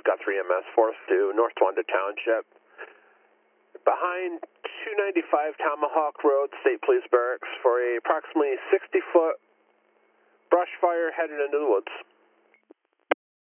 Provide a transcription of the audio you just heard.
Guthrie MS, Forest to North Towanda Township. Behind 295 Tomahawk Road, State Police Barracks, for a approximately 60-foot brush fire headed into the woods.